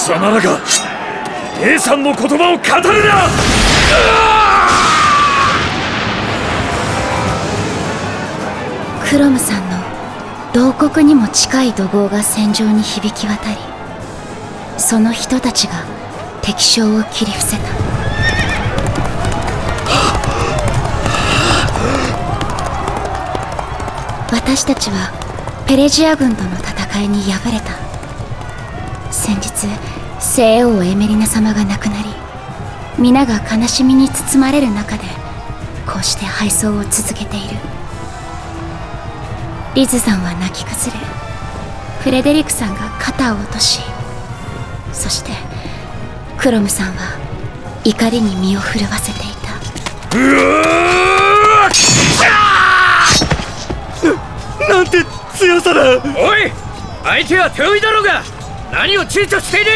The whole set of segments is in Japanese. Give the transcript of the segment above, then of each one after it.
貴様らが姉さんの言葉を語るな。 クロムさんの同国にも近い怒号が戦場に響き渡り、その人たちが敵将を切り伏せた。私たちはペレジア軍との戦いに敗れた。先日聖王エメリナ様が亡くなり、皆が悲しみに包まれる中でこうして敗走を続けている。リズさんは泣き崩れ、フレデリクさんが肩を落とし、そしてクロムさんは怒りに身を震わせていた。 なんて強さだ。 おい、相手は手負いだろうが、何を躊躇している。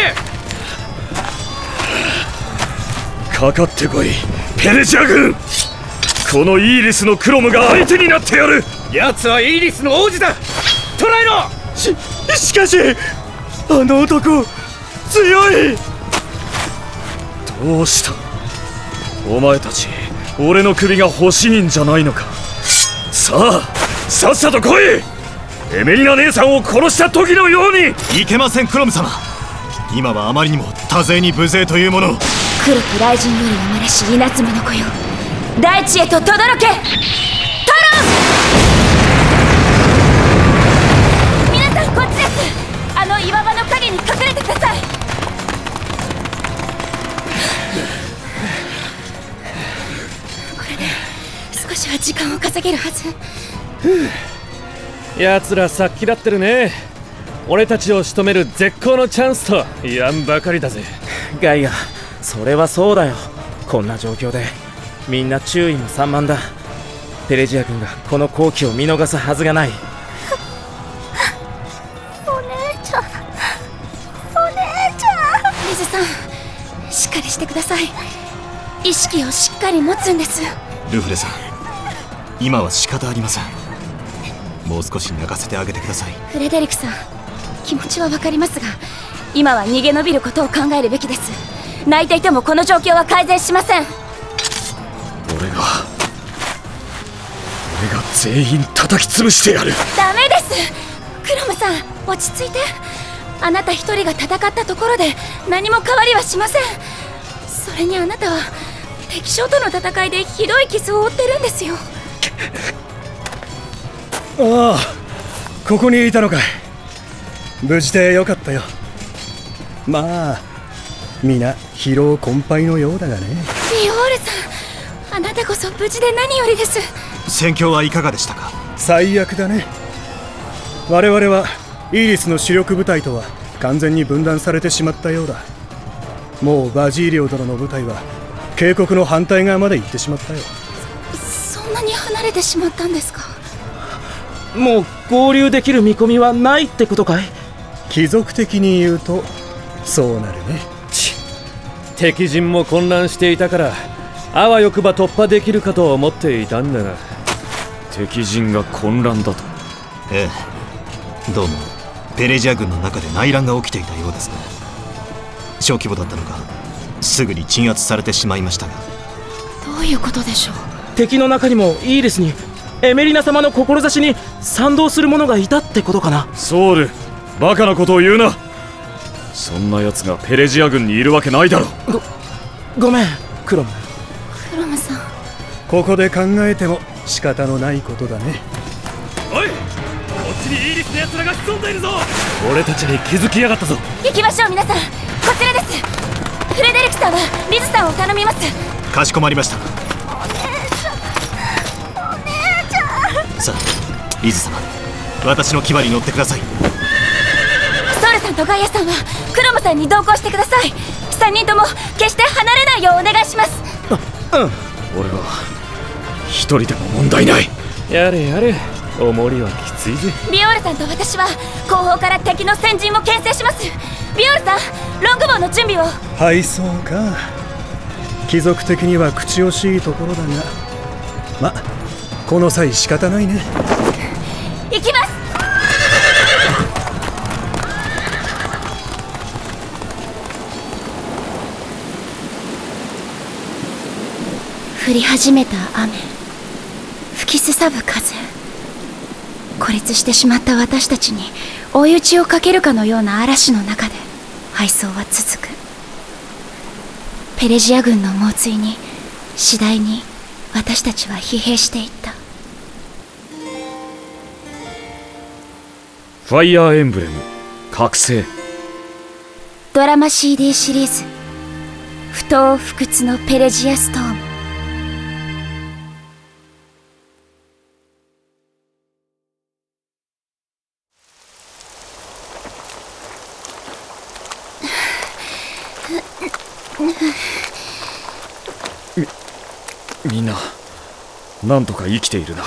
かかってこいペレジア軍。このイーリスのクロムが相手になってやる。 奴はイーリスの王子だ。捕らえろ。 しかしあの男強い。どうしたお前たち、俺の首が欲しいんじゃないのか。さっさと来い。エメリナ姉さんを殺した時のように。 いけませんクロム様。今はあまりにも多勢に無勢というものを。 黒き雷神より生まれし稲妻の子よ、大地へと轟け。トロン。皆さんこっちです。あの岩場の陰に隠れてください。これで少しは時間を稼げるはず。 奴ら殺気立ってるね。俺たちを仕留める絶好のチャンスと言わんばかりだぜ。 ガイア、それはそうだよ。こんな状況でみんな注意も散漫だ。ペレジア軍がこの好機を見逃すはずがない。 お姉ちゃんリズさん、しっかりしてください。意識をしっかり持つんです。 ルフレさん、今は仕方ありません。もう少し泣かせてあげてください。 フレデリクさん、気持ちはわかりますが、今は逃げ延びることを考えるべきです。泣いていてもこの状況は改善しません。 俺が全員叩き潰してやる。 ダメです。クロムさん、落ち着いて。あなた一人が戦ったところで何も変わりはしません。それにあなたは敵将との戦いでひどい傷を負ってるんですよ。 ああ、ここにいたのかい。無事でよかったよ。まあ皆疲労困憊のようだがね。 リオールさん、あなたこそ無事で何よりです。 戦況はいかがでしたか。 最悪だね。我々はイーリスの主力部隊とは完全に分断されてしまったようだ。もうバジーリオ殿の部隊は渓谷の反対側まで行ってしまったよ。 そんなに離れてしまったんですか。 もう合流できる見込みはないってことかい。 貴族的に言うとそうなるね。 敵陣も混乱していたから、あわよくば突破できるかと思っていたんだが。 敵陣が混乱だと。 ええ、どうもペレジア軍の中で内乱が起きていたようですね。小規模だったのか、すぐに鎮圧されてしまいましたが。 どういうことでしょう。 敵の中にもイーリスにエメリナ様の志に賛同する者がいたってことかな。 ソウル、バカなことを言うな。そんな奴がペレジア軍にいるわけないだろ。 ごめんクロム。 クロムさん、 ここで考えても仕方のないことだね。 おい、こっちにイーリスの奴らが潜んでいるぞ。俺たちに気づきやがったぞ。 行きましょう。皆さん、こちらです。フレデリクさんはリズさんを頼みます。 かしこまりました。さあリズ様、私の牙に乗ってください。 ソウルさんとガイアさんはクロムさんに同行してください。3人とも決して離れないようお願いします。 俺は一人でも問題ない。 やれやれ、重りはきついぜ。 ビオールさんと私は後方から敵の先陣を牽制します。ビオールさん、ロングボウの準備を。 はい、そうか。貴族的には口惜しいところだが、ま、この際仕方ないね。 行きます。 降り始めた雨、吹きすさぶ風、孤立してしまった私たちに追い打ちをかけるかのような嵐の中で敗走は続く。ペレジア軍の猛追に次第に私たちは疲弊していった。 ファイアーエンブレム覚醒。 ドラマ CD シリーズ不撓不屈のペレジアストーム。 みんななんとか生きているな。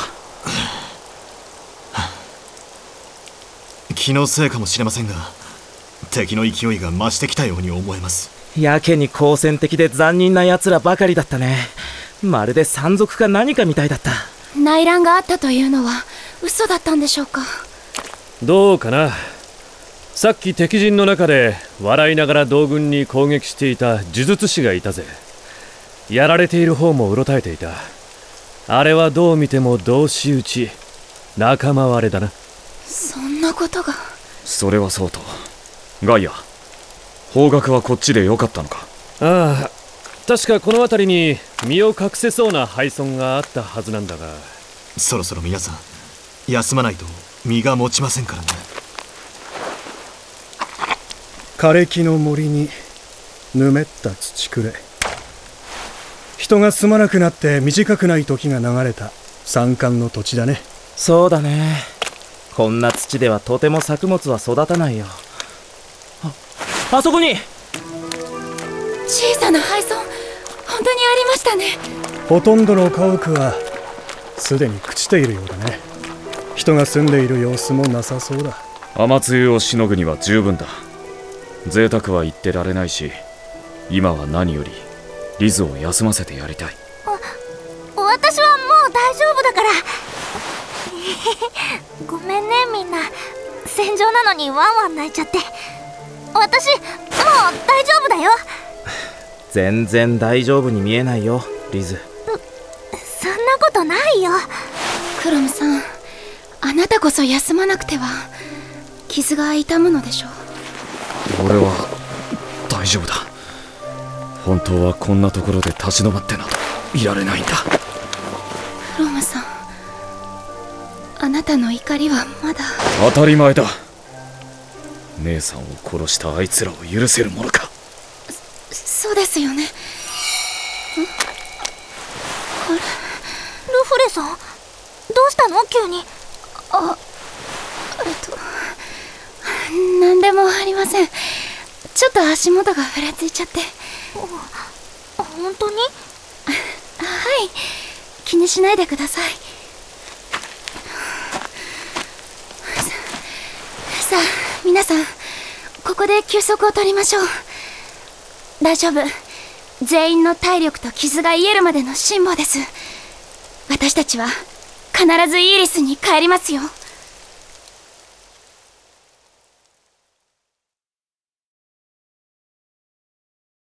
気のせいかもしれませんが、敵の勢いが増してきたように思えます。 やけに好戦的で残忍な奴らばかりだったね。まるで山賊か何かみたいだった。 内乱があったというのは嘘だったんでしょうか。 どうかな。さっき敵陣の中で笑いながら同軍に攻撃していた呪術師がいたぜ。やられている方もうろたえていた。あれはどう見ても同士討ち、仲間割れだな。 そんなことが。 それはそうと。ガイア、方角はこっちでよかったのか。 ああ、確かこの辺りに身を隠せそうな廃村があったはずなんだが。 そろそろ皆さん休まないと身が持ちませんからね。 枯れ木の森にぬめった土くれ。人が住まなくなって短くない時が流れた山間の土地だね。 そうだね。こんな土ではとても作物は育たないよ。あそこに小さな廃村、本当にありましたね。 ほとんどの家屋はすでに朽ちているようだね。人が住んでいる様子もなさそうだ。 雨露をしのぐには十分だ。贅沢は言ってられないし、今は何よりリズを休ませてやりたい。 私はもう大丈夫だからごめんね、みんな。戦場なのにワンワン泣いちゃって。私もう大丈夫だよ。 全然大丈夫に見えないよ、リズ。 そんなことないよ。 クロムさん、あなたこそ休まなくては。傷が痛むのでしょう。 俺は大丈夫だ。本当はこんなところで立ち止まってなどいられないんだ。 クロムさん、あなたの怒りはまだ。 当たり前だ。姉さんを殺したあいつらを許せるものか。 そうですよね。 ルフレさん、どうしたの急に。 何でもありません。ちょっと足元がふらついちゃって。 本当に？ はい、気にしないでください。さあ皆さん、ここで休息を取りましょう。大丈夫、全員の体力と傷が癒えるまでの辛抱です。私たちは必ずイーリスに帰りますよ。